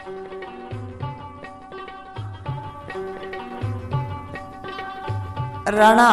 رڼا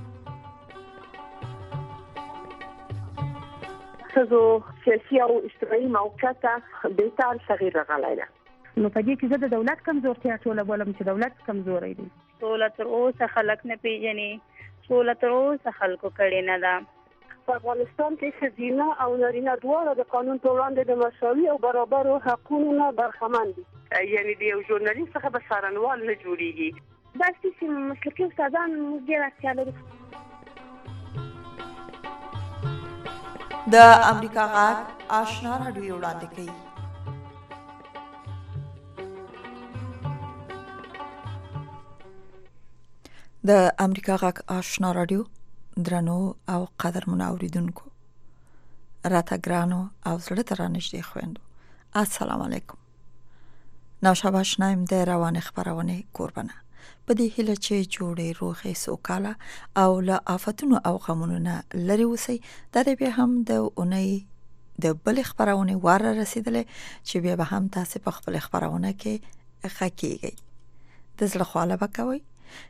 ښځو سیاسي او اجتماعي موقعیت بهتر تغییر راغلی ده. نو په دې کې زه د دولت کمزورتیا ټوله بولم چې دولت کمزوری دی. سوله تر اوسه خلک نه پیژني، سوله تر اوسه خلکو کړې نه ده. په افغانستان کې ښځینه او نارینه دواړه د قانون په وړاندې د مساوي او برابرو حقونو نه برخمن دي. یعنې د یو ژورنالیست څخه به څارنوال نه جوړېږي. داسې چې مسلکي استادان موږ ډېر اړتیا لرو. د امریکا غږ آشنا راډیو وړاندې کوي. د امریکا غږ آشنا راډیو درنو او قدرمنو اوریدونکو، راته ګرانو او زړه ته رانږدې خویندو، السلام علیکم. نوشابه شنایم د روانې خپرونې کوربنه په دې هیله چې جوړې روغې سوکاله او له آفتونو او غمونو نه لرې اوسئ. دا دی بیا هم د اونۍ د بلې خپرونې وار رسېدلی چې بیا به هم تاسې په خپل خپرونه کې ښه کېږئ. د زړه خواله به کوئ،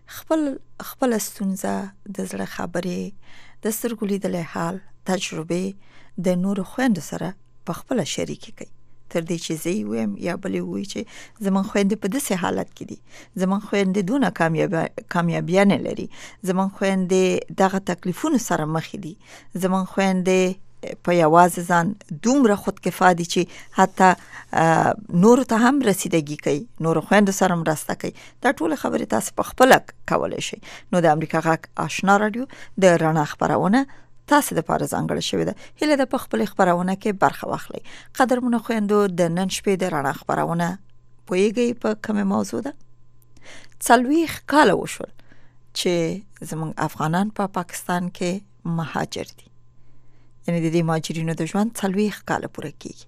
خپل ستونزه، د زړه خبرې، د سترګو لیدلی حال، تجربې د نورو خویندو سره په خپله شریکې کړئ. تر دې چې زه ویم یا بلې ووایي چې زموږ خویندې په داسې حالت کې دي، زموږ خویندې دونه کامیابیانې لري، زموږ خویندې دغه تکلیفونو سره مخې دي، زموږ خویندې په یوازې ځان دومره خودکفا دي چې حتی نورو ته هم رسیدګي کوي، نورو خویندو سره مرسته کوي. دا ټول خبرې تاسو په خپله کولی شئ. نو د امریکا غږ آشنا راډیو د رڼا خپرونه تاسو د پاره ځانګړې شوې ده. هیله ده په خپل خپرونه کې برخه واخلئ. قدرمنو خویندو، د نن شپې د رڼا خپرونه پوهیږئ په کومه موضوع ده؟ 40 کاله وشول چې زموږ افغانان په پاکستان کې مهاجر دي. یعنی د دې مهاجرینو د ژوند 40 کاله پوره کیږي.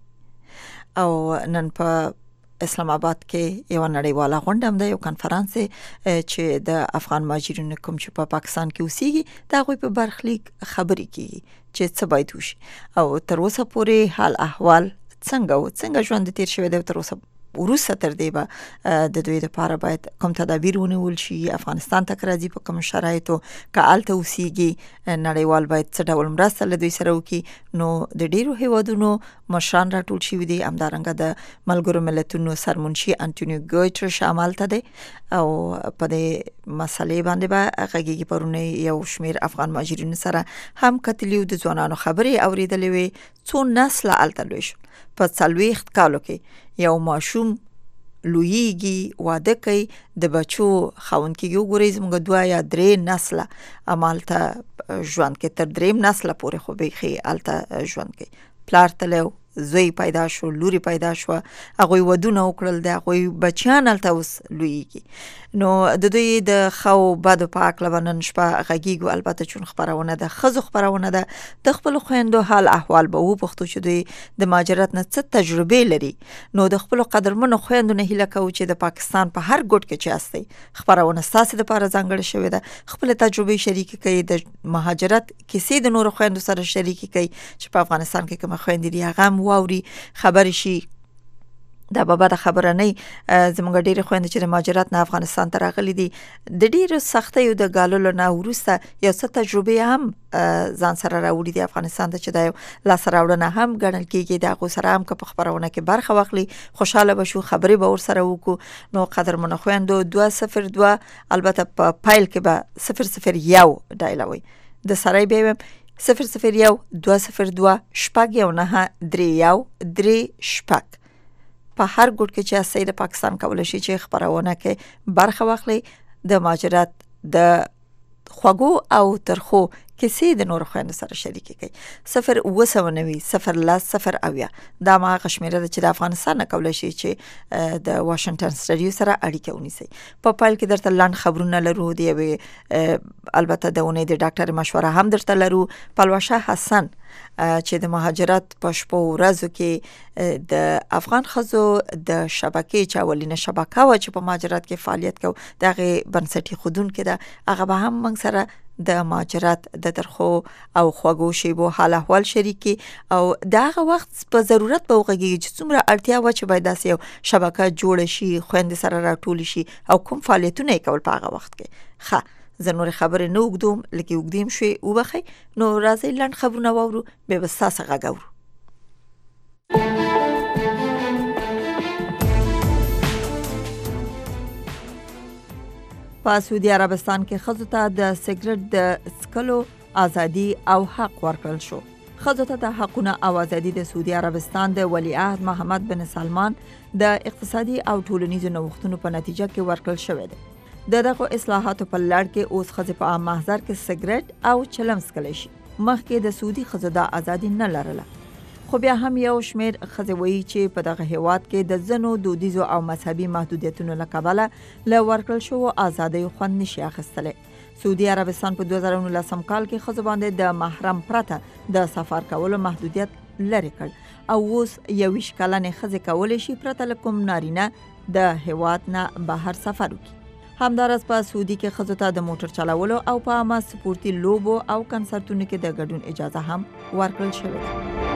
او نن په اسلام آباد کې یو نړیواله غونډه هم ده، یو کنفرانس چې د افغان مهاجرینو کوم چې په پاکستان کې اوسېږي د هغوی په برخلیک خبرې کیږي چې څه باید وشي او تر اوسه پورې حال احوال څنګه ژوند تیر شوی دی. تر اوسه وروسته تر دې به د دوی لپاره باید کوم تدابیر ونیول شي. افغانستان ته راځي په کوم شرایطو که هلته اوسېږي، نړیوال باید څه ډول مرسته له دوی سره وکړي. نو د ډیرو هیوادونو مشران راټول شوي دي، همدارنګه د ملګرو ملتونو سرمنشي انټونیو ګوتریش همالته دی او په دې مسلې باندې به غږیږي. پرونه یو شمیر افغان مهاجرینو سره هم کتلیو، د ځوانانو خبرې اورېدلې وې. څو نسله هلته لوی شول. په 40 کالو کې یو ماشوم لویږي، واده کوي، د بچو خاوند کېږي. وګورئ زموږ 2 یا 3 نسله همالته ژوند کوي، تر 3 نسله پورې خو بیخي هلته ژوند کوي. پلار تللی، زوی پیدا شو، لوري پیدا شو، هغوی ودونه وکړل، د هغوی بچیان هلته اوس لویږي. نو د دوی د ښو بدو په هکله به نن شپه غږیږو. البته چون خپرونه ده، ښځو خپرونه ده، د خپلو خویندو حال احوال به وپوښتو چې دوی د مهاجرت نه څه تجربې لري. نو د خپلو قدرمنو خویندو نه هیله کوو چې د پاکستان په هر ګوټ کې چې هستئ، خپرونه ستاسې دپاره ځانګړې شوې ده. خپلې تجربې شریکې کړئ، د مهاجرت کیسې د نورو خویندو سره شریکې کړئ چې په افغانستان کې کومه خویندې دي هغه هم واوري، خبرې شي. دا به بده خبره نه. زموږ ډېرې خویندې چې د مهاجرت نه افغانستان ته راغلي دي، د ډېرو سختیو د ګاللو نه وروسته یو څه تجربې هم ځان سره راوړي دي افغانستان ته، چې دا یو لاسته راوړنه هم ګڼل کېږي. د هغو سره هم که په خپرونه کې برخه واخلي خوشحاله به شو، خبرې به ورسره وکړو. نو قدرمنو خویندو، 202 البته په پایل کې به 001 ډایلوئ. د سړی بیا ویم 001 202 619 په هر ګوټ کې چې هستئ د پاکستان کولی شي چې خپرونه کې برخه واخلئ. د مهاجرت د خوږو او ترخو کیسې د نورو خویندو سره شریکې کړئ. 090 010 0 دا ما هغه شمېره ده چې د افغانستان نه کولی شي چې د واشنګټن سټډیو سره اړیکه ونیسئ. په پیل کې درته لنډ خبرونه لرو، د یوې البته د اونۍ د ډاکټر مشوره هم درته لرو. پلوشه حسن چې د مهاجرت په شپو ورځو کې د افغان ښځو د شبکې چې اولینه شبکه وه چې په مهاجرت کې فعالیت کوي، د هغې بنسټ ایښودونکې ده. هغه به هم موږ سره د مهاجرت د ترخو او خوږو شیبو حال احوال شریکي او دغه وخت په ضرورت به وغږیږي چې څومره اړتیا و چې باید داسې یو شبکه جوړ شي، خويندې سره راټول شي او کوم فعالیتونه یې کول په هغه وخت کې. زه نور خبرې نه وګدوم، لکه وګدیم شوي وبخي. نو راځي لنډ خبرونه واورو، به بس تاسو غږ اورو. په سعودي عربستان کې ښځو ته د سیګریټ د څکلو ازادي او حق ورکړل شو. ښځو ته د حقونو او ازادي د سعودي عربستان د ولیعهد محمد بن سلمان د اقتصادي او ټولنیزو نوښتونو په نتیجه کې ورکړل شوی دی. دغه اصلاحاتو په لړ کې اوس ښځې په عام محضر کې سیګریټ او چلم څکلی شي. مخکې د سعودي ښځو د ازادي نه لرله، خو بیا هم یو شمیر ښځې وایي چې په دغه هیواد کې د ځینو دودیزو او مذهبي محدودیتونو له کبله له ورکړل شوو ازادیو خوند نشي اخیستلی. سعودي عربستان په 2019 کال کې ښځو باندې د محرم پرته د سفر کولو محدودیت لرې کړ او اوس 21 کلنې ښځې کولی شي پرته له کوم نارینه د هیواد نه بهر سفر وکړي. همدارس په سعودي کې ښځو ته د موټر چلولو او په عامه سپورتي لوبو او کنسرتونو کې د ګډون اجازه هم ورکړل شوې ده.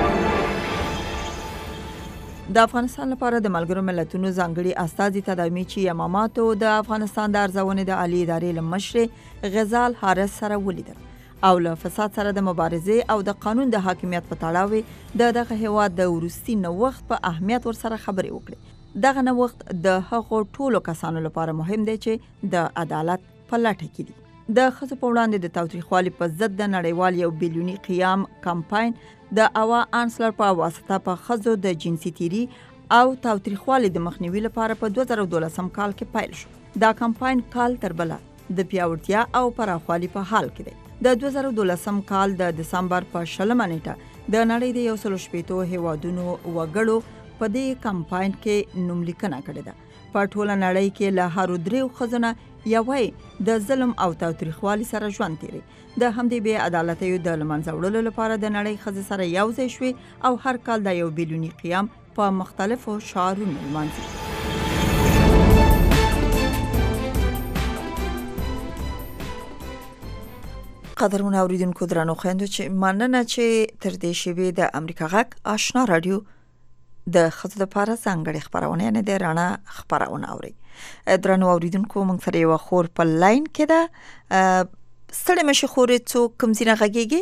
د افغانستان لپاره د ملګرو ملتونو ځانګړي استازي تداومي چې یماماتو د افغانستان د ارزونې د عالی ادارې له مشر غزال حارث سره ولیدل او له فساد سره د مبارزې او د قانون د حاکمیت په تړاو دغه هیواد د وروستي نوښت په اهمیت ورسره خبرې وکړي. دغه نوښت د هغو ټولو کسانو لپاره مهم دی چې د عدالت په لټه کې دي. د ښځو په وړاندې د تاوتریخوالي په ضد د نړیوال یو بیلیوني قیام کمپاین د اوا انسلر په واسطه په ښځو د جنسي تیری او تاوتریخوالي د مخنیوي لپاره په 2012 کال کې پیل شو. دا کمپاین کال تر بله د پیاوړتیا او پراخوالي په حال کې دی. د 2012 کال د دسمبر په 20 نیټه د نړۍ د 160 هیوادونو وګړو په دې کمپاین کې نوملیکنه کړې ده. په ټوله نړۍ کې له هرو دریو ښځو نه یوې د ظلم او تاوتریخوالي سره ژوند تیری. د همدې بې عدالتیو د له منځه وړلو لپاره د نړۍ ښځې سره یو ځای شوې او هر کال د یو بیلیوني قیام په مختلفو شعارونو لمانځي. قدرمن اوریدونکو درنو خویندو چې مننه چې تر دې شیبې د امریکا غږ آشنا رادیو د ښځو لپاره ځانګړې خپرونه یعنې د رڼا خپرونه اوري. درنو اوریدونکو موږ سره یو خور په لاین کې ده. ستړي مشه خورې څوک کوم ځای نه غږیږي؟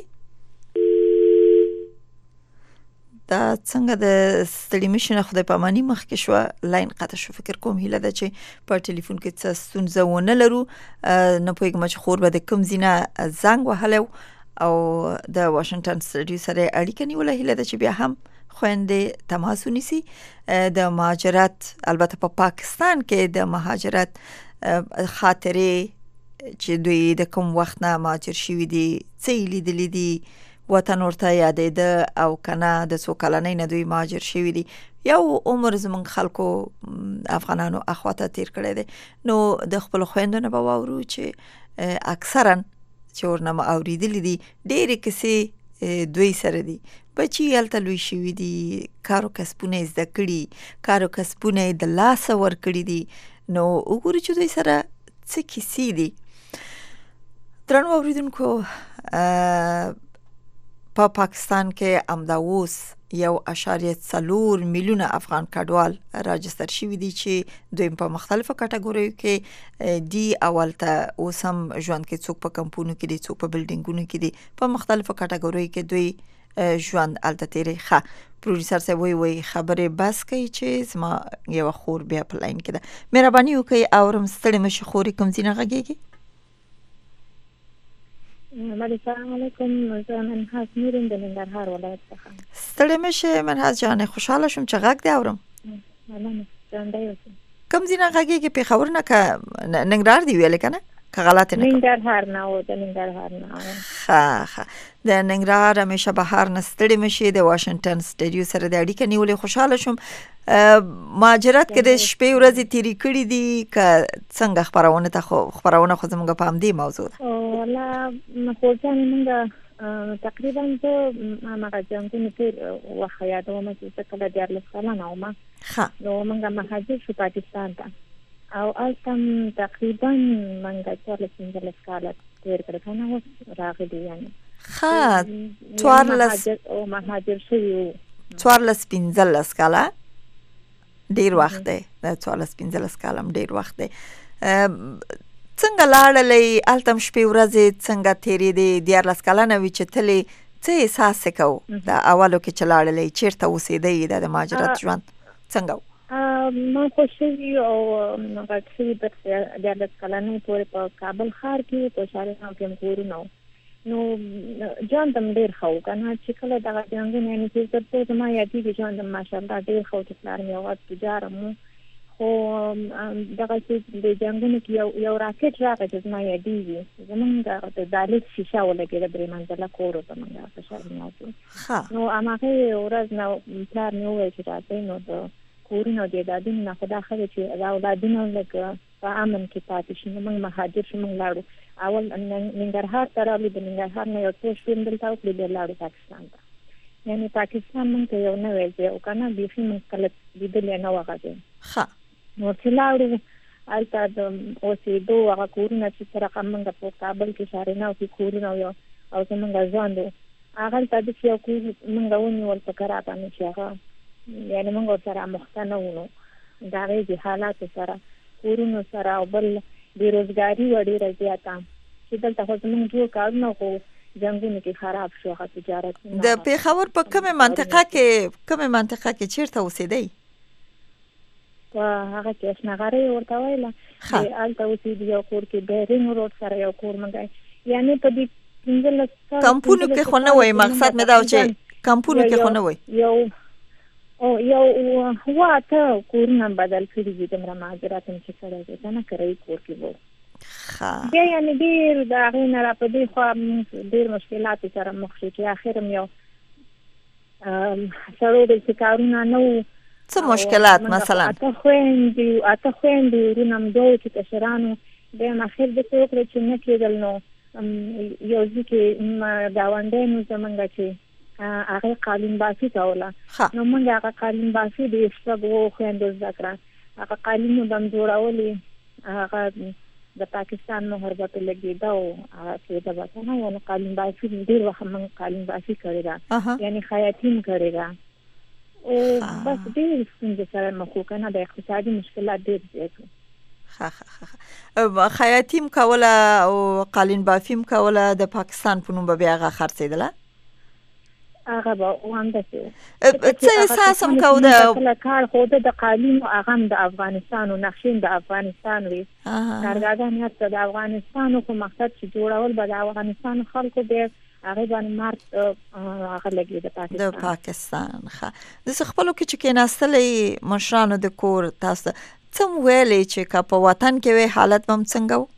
دا څنګه د ستړي مشه نه خدای پاماني مخکې شو لاین قطع شو. فکر کوم هیله ده چې په ټلیفون کې څه ستونزه ونه لرو. نه پوهیږم چې خور به د کوم ځای نه زنګ وهلی او د واشنگټن سټډیو سره اړیکه نیوله. هیله ده چې بیا هم خويندې تماس ونیسي. د مهاجرت البته په پاکستان کې د مهاجرت خاطرې چې دوی د کوم وخت نه مهاجر شوي دي، څه لیدلي دي، وطن ورته یادېده او کنه د څو کلنۍ نه دوی مهاجر شوي دي. یو عمر زمونږ خلکو افغانانو اخواته تیر کړی دی. نو د خپل خويندو نه به واورو چې اکثرا چې ورنه اوریدلي دي ډېرې کیسې دوی سره دي. بچي هلته لوی شوي دي، کارو کسبونه یې زده کړي، کارو کسبونه یې د لاسه ورکړي دي. نو وګورو چې دوی سره څه کیسې دي. درنو اوریدونکو په پاکستان کې همدا اوس 1.4 میلیونه افغان کډوال راجستر شوي دي چې دوی په مختلفو کټګوریو کې دي. اول ته اوس هم ژوند کې څوک په کمپونو کې دي، څوک په بلډینګونو کې دي، په مختلفو کټګوریو کې دوی ژوند الته تیری. پروډوسر صاحب وی خبرې بس کوي چې زما یو خور بیا په لاین کې ده. مهرباني وکړئ اورم ستړي مشه خورې کوم ځای نه غږیږي؟ السلام علیکم. زه منحاس میرم د ننګرهار ولایت څخه. ستړي مشه منحاس جانې، خوشحاله شوم چې غږ دې اورم. کوم ځای نه غږیږي؟ پېښور نه که ننګرهار دی ویلې که نه؟ که غلط نه ننګرهار نه و، د ننګرهار نه. د ننګرهار همیشه بهار نه ستړي مشي. د واشنگټن سټډیو سره د اړیکه نیولې خوشاله شوم. مهاجرت کې د شپې ورځې تیری کړې دي که څنګه؟ خپرونه خو زموږ په همدې موضوع ده. والله خو ځان موږ تقریبا زه هغه جنګونو تېر وخت یادوم چې زه کله 14 کلنه وم. نو موږ مهاجر شو پاکستان ته او هلته تقریبا موږ 14-15 کاله تیر کړ کنه اوس راغلی یعنی څوارلس او مهاجر شوی 14-15 کاله ډیر وخت دی د 14-15 کاله ډیر وخت دی څنګه لاړلې التم شپې ورځې څنګه تیرې دي 14 کلنه وی چې تلې څه احساس وکاو د اولو کې چې لاړلې چیرته اوسېدې د مهاجرت ژوند څنګه ما خوشي او غټي د 14 کلنه پورې په کابل ښار کې په شارنو کې کورونه نو جان دم ډیر خو کنه چې کله دا څنګه نه چې تاسو ما یادې چې جان دم ماشاءالله ډیر خو چې پلان یو وخت تجارم خو دغه چې د جنگونو کې یو راکټ راغی چې ما یادې زمونږ د دالت شیشه ولګېده درې منزله کور ته موږ په شارنو کې نو هغه ورځ نو پلان نو چې راځي نو د کورونو د دادین نه خدا خو چې اولادونه لکه په امن کې پاتې شي موږ مهاجر شو موږ لاړو اول ننګرهار ته راغلي د ننګرهار نه یو څو شپې دلته او د لاړو پاکستان ته یعنی پاکستان موږ ته یو نه ویل او کنه بیخي موږ کله لیدل نه وغږی نو چې لاړو البته د اوسېدو هغه کورونه چې سره موږ په کابل کې شارنو کې کورونه یو او زمونږ ځوان هغه ته د یو کور موږ ونیول په قرار باندې چې هغه یعنی موږ سره مختنه ونو دا غي حالات سره کورونو سره او بل بیروزګاری وړي راځي چې دلته خو زموږ ټول کارونه خو جنگونو کې خراب شو هغه تجارت د پیښور په کومه منطقه کې چیرته اوسېدی هغه کې اسنغره ورته ویله الته اوسېدی یو کور کې بیرین روډ سره یو کور منګای یعنی په دې کمپونو کې خو نه وای مقصد مې دا چې کمپونو کې خو نه وای یو واته کورونه بدل کړي دي د مهاجرت چې سره دي نه کوي کور کې وو بیا یعنی ډیر دا غوښنه را په دې خو ډیر مشکلات سره مخ شي چې اخر یو سره د کارونه نو څه مشکلات مثلا اته خويندې ورنم دوی چې کشرانو د اخر د څوک چې نه کېدل نو یو ځکه داوندې نو څنګه چې هغه قالین باسي کوله نو موږ هغه قالین باسي د شپږو خويندو ذکر هغه قالین بم جوړولې هغه د پاکستان مهر به لګیدا او هغه د وطن یو قالین باسي ډیر وخت موږ قالین باسي کړی دا یعنی خیاطین کړی دا او بس ډیر څنګه سره مخ کنه د اقتصادي مشکلات ډیر زیات خیاطیم کوله او قالین بافیم کوله د پاکستان په نوم به بیا هغه خرڅېدله هغه به وانده شي څه احساس هم کو د کار خو د قالین او هغه د افغانستان او نقشین د افغانستان وی کارګران یې د افغانستان په مقصد چې جوړول به د افغانستان خلکو به هغه باندې مارک هغه لګي د پاکستان د خپلو کې چې کېناستلې مشرانو د کور تاسو څم ویلې چې کا په وطن کې وی حالت هم څنګه و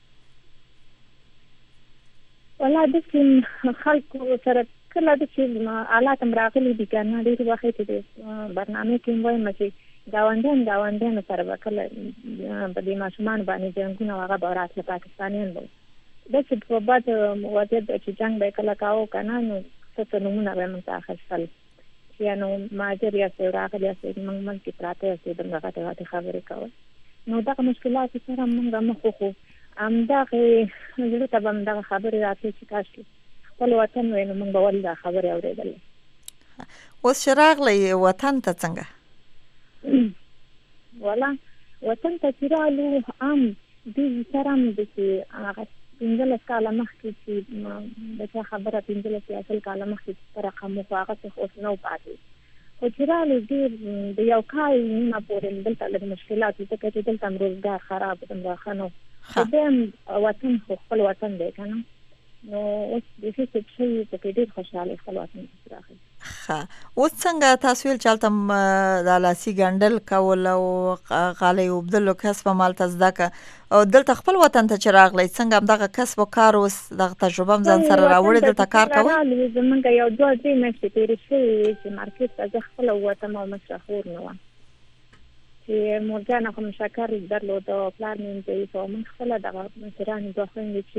ولا د خلکو سره کله د حالات راغلي دي کنه ډېر وخت دي برنامه کې وایم چې گاونډیان سره وکړه په دې ماشومان باندې جنگونه هغه بارات له پاکستانیان وو د څه په بعد وځي چې جنگ به کله کاو کنه نو څه نمونه به متأخر یعنی ماجر یا راغلی چې موږ کې پراته چې دغه خبرې کوي نو دا مشکلات سره موږ مخ خو امداغه زړه ته هم دا خبرې راځي چې کاشي خپل وطن وینم موږ ول دا خبرې اورېدل اوس شراغلی وطن ته څنګه ولا وطن ته چیرالو ام دې سره د هغه پنځله کاله مخکې چې د خبره پنځله اصل کاله مخکې تر کوم هغه څه اوس نو پاتې خو چیرالو دې د یو کال نه پورې دلته له مشکلاتو ته کې دلته روزګار خراب دمره خنو خدام وطن خپل وطن دی کنه نو اوس د څه څه په کې ډېر خوشاله خپل وطن راغلی اوس څنګه تاسو ول چالتم د لاسي ګندل کول او غالي وبدلو کسب مالته زداکه او دلته خپل وطن ته چراغلی څنګه دغه کسب او کار اوس دغه تجربه ځان سره راوړی دلته کار کوي زمونږ یو دوه دې مشته تیرې شي چې مارکیټ ته خپل وطن او مشهور نه و چې مرجانه کوم شکر درلود او پلان یې په من خپل دغه مشران دوه خويندې چې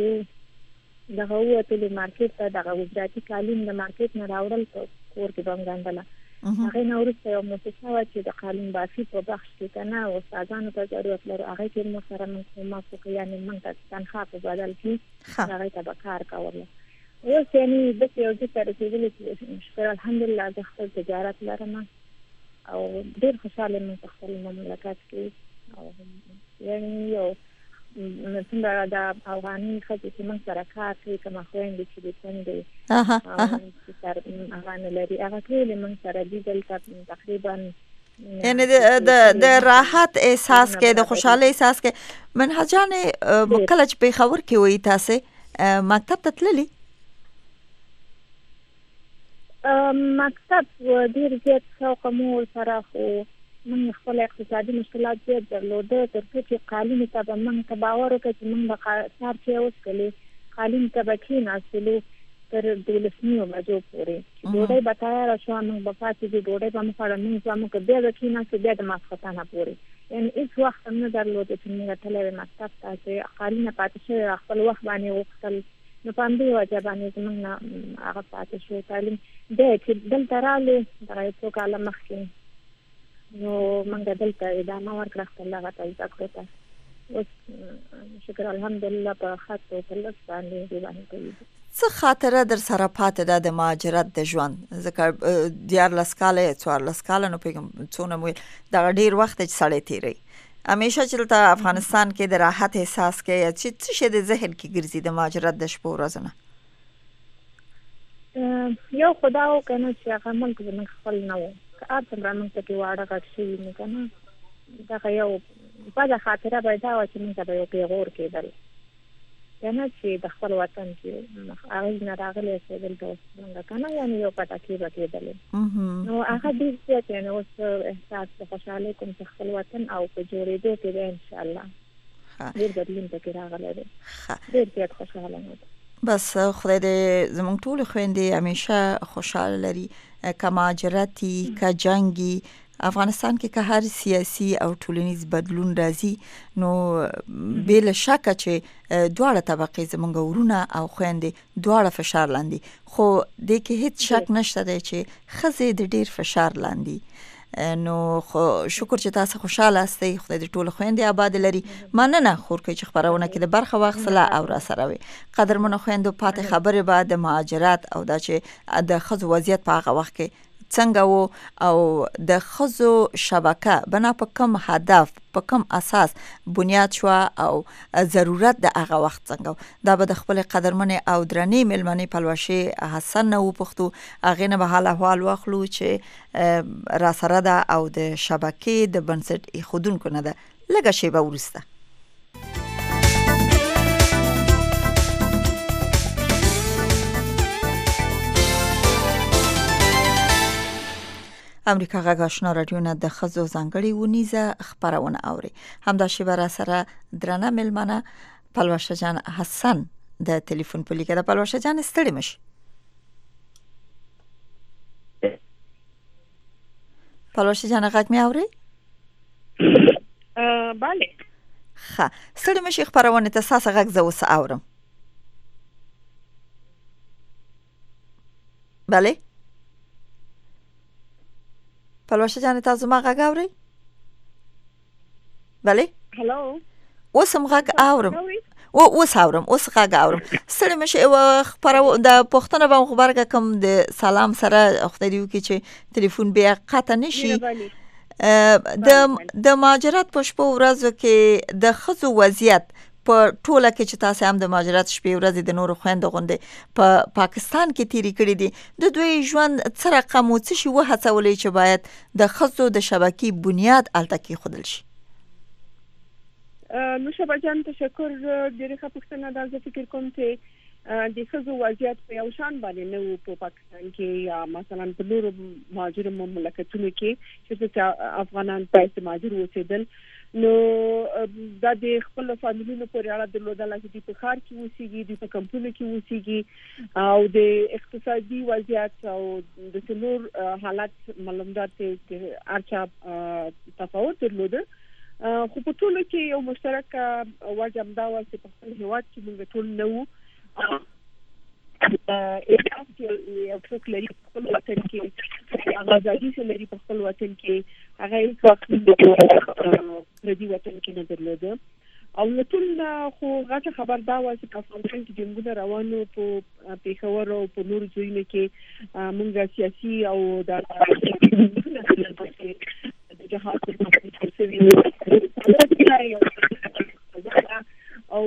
دغه وته د مارکیټ ته دغه وزارتي کالین د مارکیټ نه راوړل کور کې باندې هغه نو وروسته یو مؤسسه و چې د قانون بافي په بخش کې کنه او استادانو ته ضرورت لري هغه کې موږ سره کومه کوي یعنی موږ ته تنخواه په بدل کې هغه ته به کار کول اوس یعنی د یو ځای ته رسیدلی چې شکر الحمدلله د خپل تجارت لرم او ډېر خوشاله یم په خپل مملکت کې او یعنی یو څنګه دا افغاني ښځې چې موږ سره کار کوي کومه خویندې چې د څنډې هغه لري هغه ټولې موږ سره دي دلته تقریبا یعنی د راحت احساس کې د خوشاله احساس کې منهج جانې کله چې پېښور کې وې تاسې مکتب ته تللي مکتب ډېر زیات شوق مو سره خو من خپل اقتصادي مشکلات زیات درلوده تر څو چې قالین ته به من باور وکړ چې من به کار چې اوس کلی قالین ته به کېناستلو تر 12 بجو پورې ډوډۍ به تیاره شوه موږ به پاتې دي ډوډۍ به مو خوړه مونځ به مو که بیا به کېناستو بیا د ماسخوتنه پورې یعنې هېڅ وخت هم نه درلوده چې موږ تللی وې مکتب ته چې قالینه پاتې شوې خپل وخت باندې وغوښتل نو په همدې وجه باندې زموږ نه هغه پاتې شو تعلیم دی چې دلته راغلې دغه یو څو کاله مخکې نو موږ دلته ادامه ورکړه خپل هغه ته زده کړو ته اوس شکر الحمدلله په ښه توګه لس باندې دې باندې کوي څه خاطره در سره پاتې ده د مهاجرت د ژوند ځکه 14 کاله 14 کاله نو پیغام څونه مو دغه ډېر وخت چې سړی تېروي همیشه چې دلته افغانستان کې د راحت احساس کوي چې څه شی د ذهن کې ګرځي د مهاجرت د شپو ورځو نه یو خدا و کنه چې هغه ملک زموږ خپل نه و که هر څومره موږ پکې واړه غټ شوي نو که نه دغه یو بده خاطره به دا وه چې موږ ته به یو پیغور کېدل که نه چې د خپل وطن کې هغوی نه راغلی اوسېدل دلته موږ که نه یعنې یو پټکې به کېدلې نو هغه ډېر زیات یعنې اوس احساس د خوشحالۍ کوم چې خپل وطن او په جوړېدو کې دی انشاءالله ډېر بدلون پکې راغلی دی ډېر زیات خوشحاله یم بس خدای دې زموږ ټول خويندې همیشه خوشاله لري که مهاجرتي که جنگي افغانستان کې که هر سیاسي او ټولنیز بدلون راځي نو بلا شک چې دواړه طبقې زموږ ورونه او خويندې دواړه فشار لاندې خو د کې هیڅ شک نشته دی چې ښځې د ډیر فشار لاندې نو شکر چې تاسو خوشاله استئ خدای دې ټول خويندې آباد لري مننه خور کې چې خبرونه کې د برخه واخصله او را سره وي قدرمن خويندو پاتې خبره بعد د مهاجرت او د چې د خزو وضعیت په هغه وخت کې څنګه وو او د خزو شبکه بنا په کوم هدف په کوم اساس بنیاد شو او ضرورت د هغه وخت څنګه دا به د خپل قدرمن او درنې ملمنې پلوشي حسن نو پختو اغه نه به حال احوال واخلو چې را سره ده او د شبکې د بنسټ خودونکو نه ده لږه شی به ورسته امریکا غږ آشنا رادیو نه د خزو ځانګړي ونیزه خبرونه اوري همدا شی بر سره درنه ملمنه پلوشه جان حسن د ټلیفون په لیکه د پلوشه جان ستړي مش پلوشه جان غږ می اوري bale ها ستړي مش خبرونه ته ساسه غږ زو س اورم bale پلوشه جان تاسو ما غږ اورئ bale hello اوس هم غږ اورم اوس اورم اوس غږ اورم سره مشه خبره د پښتنه به خبرګه کوم د سلام سره خدای دې وکړي چې ټلیفون بیا قطع نشي د مهاجرت په شپو ورځو کې د خزو وضعیت په ټوله کې چې تاسو هم د مهاجرت شپې ورځې د نورو خويندو غوندې په پاکستان کې تیری کړې دي د دوی ژوند څه رقم او څه شی وهڅولې چې باید د خزو د شبکې بنیاد الته کې خودل شي نو شبجان تشکر ډیره ښه پوښتنه ده زه فکر کوم چې د خزو وضعیت په یو شان باندې نو په پاکستان کې یا مثلا په نورو مهاجر مملکتونو کې چې افغانان په مهاجر اوسېدل نو دا د خپل فامیلونو پورې اړه درلودل چې په ښار کې اوسېږي د کمپونو کې اوسېږي او د اقتصادي وضعیت او د څلور حالت معلومات چې ارچا تفاوت درلوده خو په ټولو کې یو مشترک وجه همدا و چې په خپل هیواد کې موږ ټول نو احساس یو څوک لري په خپل وطن کې آزادي چې لري په خپل وطن کې هغه هیڅ وخت پردي وطن کې نه درلوده او ټول خو غاټه خبر دا و چې په افغانستان کې جنګونه روانو په پیښور او په نور ځایونو کې موږ سیاسي او د جهاد او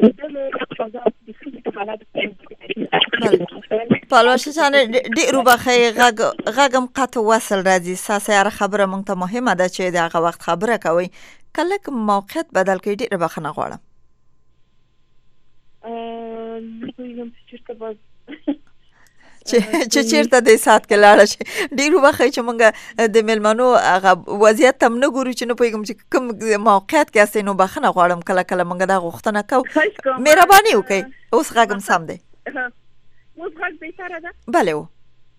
پالوشه جان ډیرو بخې غږم قطع وصل راځي ساسه هر خبره مونږ ته مهمه ده چې دغه وخت خبره کوي کله کوم موقعیت بدل کړي ډیره بخنه غواړم چې چیرته د سات کې لاړ شي ډیرو بخې چې مونږ د ملمنو هغه وضعیت تم نه ګورو چې نه پوهیږم چې کوم موقعیت کې اسې نو بخنه غواړم کله کله مونږ دا غوښتنه کوو مهرباني وکړئ اوس غږم سم دی اوس غږ بهتره ده بله و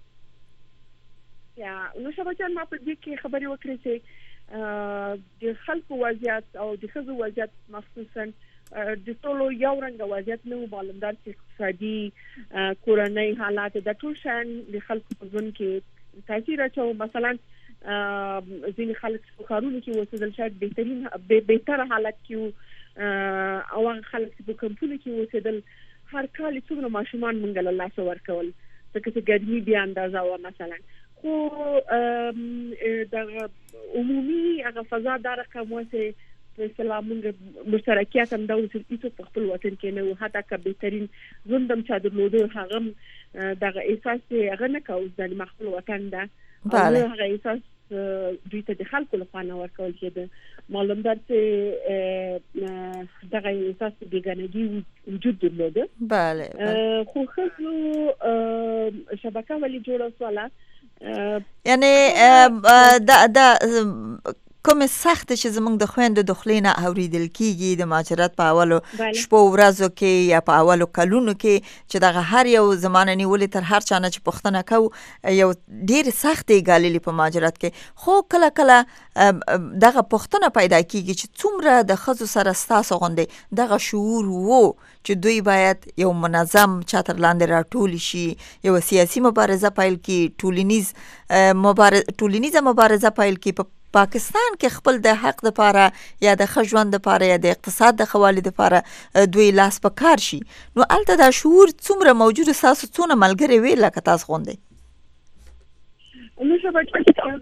یا نو شبکان ما په دې کې خبرې وکړې چې د خلکو وضعیت او د ښځو وضعیت مخصوصا د ټولو یو رنګ وضعیت نه و معلومدار چې اقتصادي کورنۍ حالات د ټول شان د خلکو په ژوند کې تاثیر اچوي مثلا ځینې خلک په کارونو کې اوسېدل شاید بهتره حالت کې او هغه خلک چې په کمپونو کې اوسېدل هر کال څومره ماشومان مونږ له لاسه ورکول ځکه چې ګرمي بیا اندازه و مثلا خو د عمومي هغه فضا دا رقم و چې په اسلام موږ مشترکیت هم دا اوس هیڅ په خپل وطن کې نه و حتی که بهترین ژوند هم چا درلوده هغه دغه احساس هغه نه کوو د خپل وطن ده هغه احساس دوی ته د خلکو لپاره نه ورکول کېده معلومدار چې دغه احساس د بیګانګي وجود درلوده بله خو ښځو شبکه ولې جوړه شوله یعنی دا کوم سخت چې زمونږ د خويندو د خلینه اوریدل کیږي د ماجرات په اولو شپو ورځو کې یا په اولو کلونو کې چې دغه هر یو زمانه نیولې تر هر چا نه چې پښتنه کو یو ډیر سختې ګاللې په ماجرات کې خو کله کله دغه پښتنه پیدا کیږي چې څومره د خزو سره ستاسو غوندې دغه شعور وو چې دوی باید یو منظم چتر لاندې راټول شي یو سیاسي مبارزه پیل کی ټولنیزه مبارزه پیل کی په پاکستان کې خپل د حق لپاره یا د ښه ژوند لپاره یا د اقتصاد د ښه والي لپاره دوی لاس په کار شي نو الته دا شعور څومره موجود تاسو څونه ملګری وی لکه تاسو غوندې نو شبکه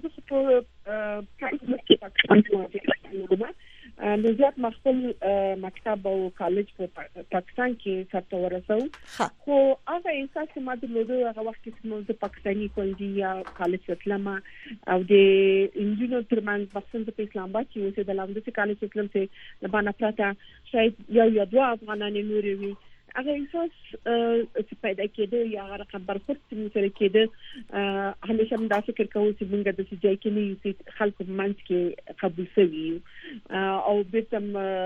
نو زیات مخفل مکتب او کالج په پاکستان کې سره ورسو خو هغه احساس ما درلوده هغه وخت چې موږ د پاکستاني کولجی یا کالج اسلام او د انجینر ترمن پاکستان په اسلام آباد کې اوسه د لاندې کالج اسلام ته د باندې پراته شاید یو دوه افغانان نوري وي هغه احساس چې پیدا کېده یا هغه برخورد چې موږ سره کېده همیشه موږ دا فکر کوو چې موږ د ځای کې نه یو خلکو منځ کې قبول شوي او بیرته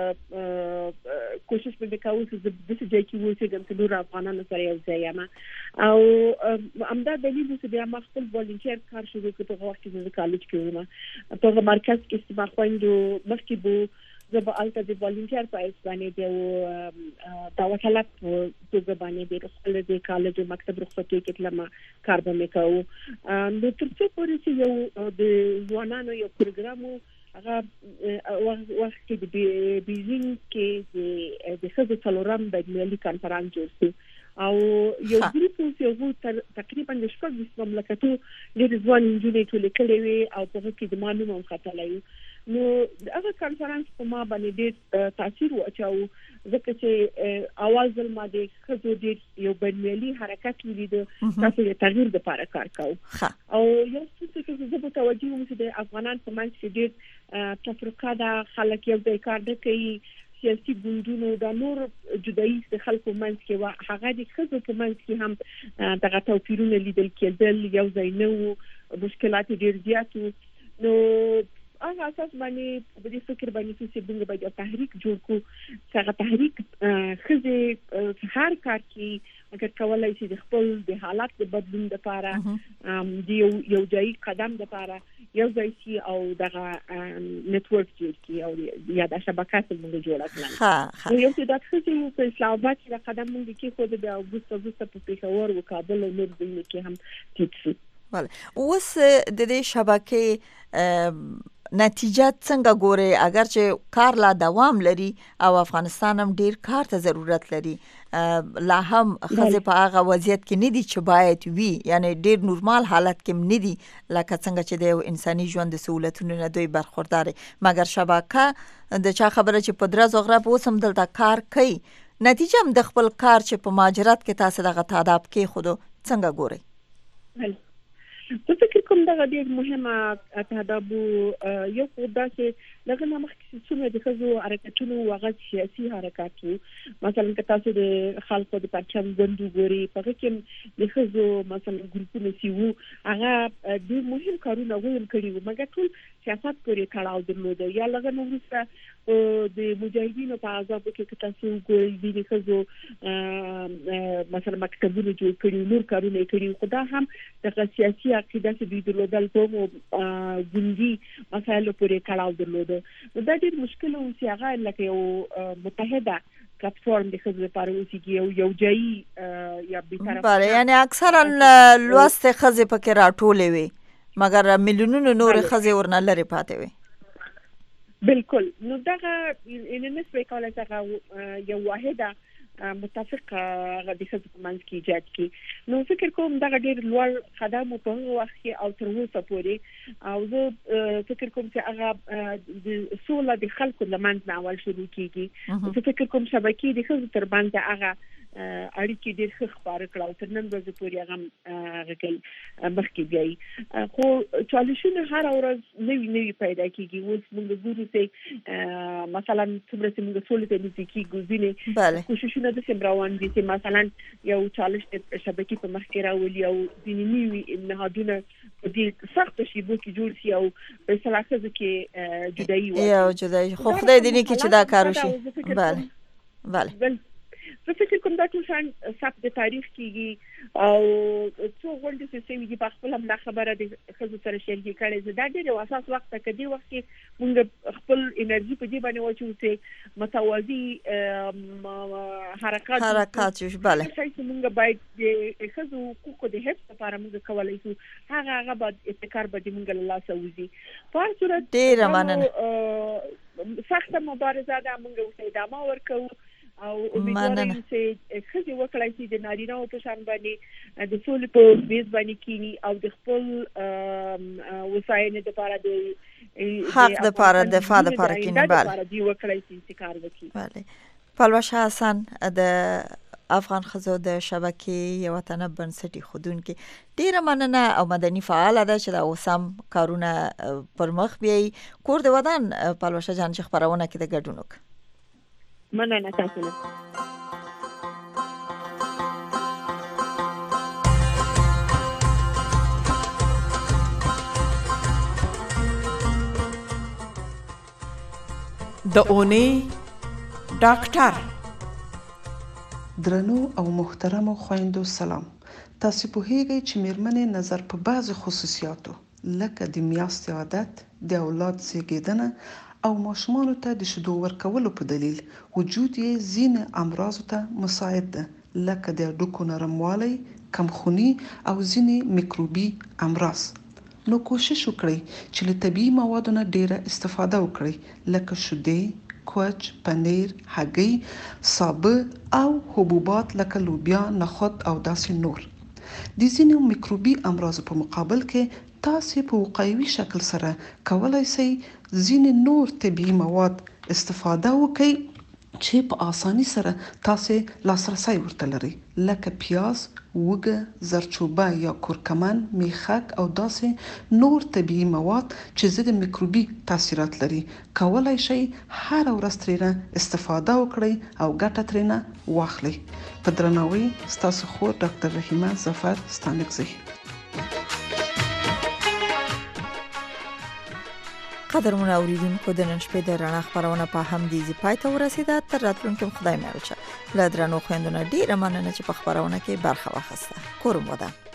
کوشش وکړو چې د ځای کې وځم چې نور افغانان سره یو ځای یم او همدا دلیل چې بیا ما خپل والنټیر کار شروع کړ په وخت کې د کالج کې وم په مرکز کې چې ما خويندو مخکې بو زه به الته د والنټیر په اسبانه دی دا وکالت توګه باندې د خپل د کالج او مکتب رخصتي کې لمه کار به وکاو نو تر څو پورې چې یو د ځوانانو یو پروګرام هغه وخت کې د بیجینګ کې د خزو څلورم د ملي کانفرنس جوړ شو او یو ګروپ یو تقریبا د شپږ مملکتو د ځوان انجینرۍ ټول کړي وي او په کې د معلوماتو خاطرلای نو هغه کانفرنس په ما باندې ډېر تاثیر واچاو ځکه چې اواز ما د خزو د یو بنیالي حرکت لید تاسو د تغییر لپاره کار کوي او یو څه چې زه به توجه وم چې د افغانان په منځ کې ډېر تفرقه ده خلک یو ځای کار نه کوي سیاسي ګوندونو د نور جدایي د خلکو منځ کې هغه د خزو په منځ کې هم دغه توپیرونه لیدل کېدل یو ځای نه وو مشکلات ډېر زیات نو هغه اساس باندې په دې فکر باندې چې موږ باید تحریک جوړ کړو څنګه تحریک خزه هر کار کې اگر کولای شي د خپل د حالات د بدلون لپاره د یو ځای قدم لپاره یو ځای شي او دغه نتورک جوړ کړي او یا د شبکات موږ جوړ کړو یو څه د خزه په اسلام آباد کې قدم موږ کې خو د اوګوست په پېښور او کابل او نور ځایونو کې هم تیڅ بله اوس د دې شبکې نتیجه څنګه ګوري اگر چې کار لا دوام لري او افغانستان هم ډیر کار ته ضرورت لري لا هم خزه په هغه وضعیت کې نه دي چې باید وي یعنی ډیر نورمال حالت کې نه دي لکه څنګه چې د انساني ژوند د سہولتونو نه دوی برخوردار مګر شبکه د چا خبره چې په درز او غرب اوسم دلته کار کوي نتیجه هم د خپل کار چې په ماجرات کې تاسو دغه تعداد کې خود څنګه ګوري زه فکر کوم دا ډېر مهمه تهداب یو خدای چې دغه مخکې څومره د خزو حرکتونو هغه سیاسي حرکتو مثلا که تاسو د خلکو د پرچم ګوندو ګوري په کې د خزو مثلا ګروپونو سیو هغه ډېر مهم کارونه ویم کړی وو مګر ټول سیاست پورې تړاو درلود یا لږ نو وروسته د مجاهدینو په عذاب کې تاسو ګوري د خزو مثلا مکتبونه جوړ کړي نور کارونه کړي خدا هم د سیاسي عقیده چې د درلودل کوم ګوندي مسایلو پورې تړاو درلود دا ډېر مشکل و چې هغه لکه یو متحده پلیټفارم د خزو لپاره اوسېږي یو ځای یا بیطرف بله یعنی اکثرا لوست خزې پکې راټولې وي مګر میلیونونو نور خزې ورنه لري پاتې وي بالکل نو دغه نسبه کولای څنګه یو واحده متفق د خزو په منځ کې ایجاد کړي نو فکر کوم دغه ډېر لوړ قدم په هغه وخت کې او تر اوسه پورې او زه فکر کوم چې هغه د سوله د خلکو لمنځ نه اول شروع کیږي زه فکر کوم شبکې د خزو تر باندې هغه اړیکې ډېر ښه خبره کړه او تر نن ورځې پورې هغه غږی مخکې بیایي خو چالشونه هر ورځ نوي پیدا کیږي اوس موږ ګورو چې مثلا څومره چې موږ سولې ته نږدې کیږو ځینې کوششونه د سیم روان دي چې مثلا یو چالش د شبکې په مخ کې راولي او ځینې نوي نهادونه په دې سخت شیبو کې جوړ شي او په سلاخه کې جدایي وي یا جدایي خو خدای دې نه کې چې دا کار وشي بله زه فکر کوم دا ټول شان ثبت د تاریخ کېږي او څو غونډې چې سوي دي په خپل هم دا خبره د ښځو سره شریکې کړې زه دا ډېر اساس وخت ته کدي وخت کې موږ خپل انرژي په دې باندې واچو چې متوازی حرکات بله چې موږ باید د ښځو حقوقو د حفظ لپاره موږ کولای شو هغه باید ابتکار به موږ له لاسه وځي په هر صورت ډېره مننه سخته مبارزه ده موږ اوس ادامه ورکوو او امیدوارم چې خزي وکړای شي د نارینه او په شان باندې د سولې په بیس باندې کینی او د خپل وسایل لپاره د حق لپاره دفاع لپاره کینی بله دی وکړای شي چې کار وکړي بله پلوشه حسن د افغان خزو د شبکې یو وطن بنسټي خودونکو ډیره مننه او مدني فعال ده چې دا اوسم کارونه پر مخ بیاي کور د ودان پلوشه جان چې خبرونه کې د ګډون وک مننه تاسو نه د اونۍ ډاکټر درنو او محترمو خویندو سلام تاسو په هیګي چې میرمنې نظر په بعض خصوصیاتو لکه د میاشتې عادت د اولاد زیږیدنه او ماشومانو ته د شیدو ورکولو په دلیل وجود یې ځینې امراضو ته مساعد ده لکه د هډوکو نرموالی کمخوني او ځینې میکروبي امراض نو کوشش وکړئ چې له طبیعي موادو نه ډیره استفاده وکړئ لکه شیدې کوچ پنیر هګۍ سابه او حبوبات لکه لوبیا نخود او داسې نور د ځینو میکروبي امراضو په مقابل کې تاسو په وقایوي شکل سره کولای شئ ځینې نور طبیعي مواد استفاده وکړئ چې په اساني سره تاسو لاسرسي ورته لري لکه پیاز، وګه، زرچوبه یا کورکمن، میخک او داسې نور طبیعي مواد چې ضد میکروبي تاثیرات لري کولای شئ هر ورځ ترې استفاده وکړئ او ګټه ترې واخلئ. په درناوي ستاسو خور ډاکټر رحیمه ظفر ستانکزی. قدرمن اوریدونکو د نن شپې د رڼا خبرونه په همدې پای ته ورسیده. تر راتلونکي خدای مل شه. له درنو خويندو نه ډیره مننه چې په خبرونه کې برخه واخیسته. کوم ودا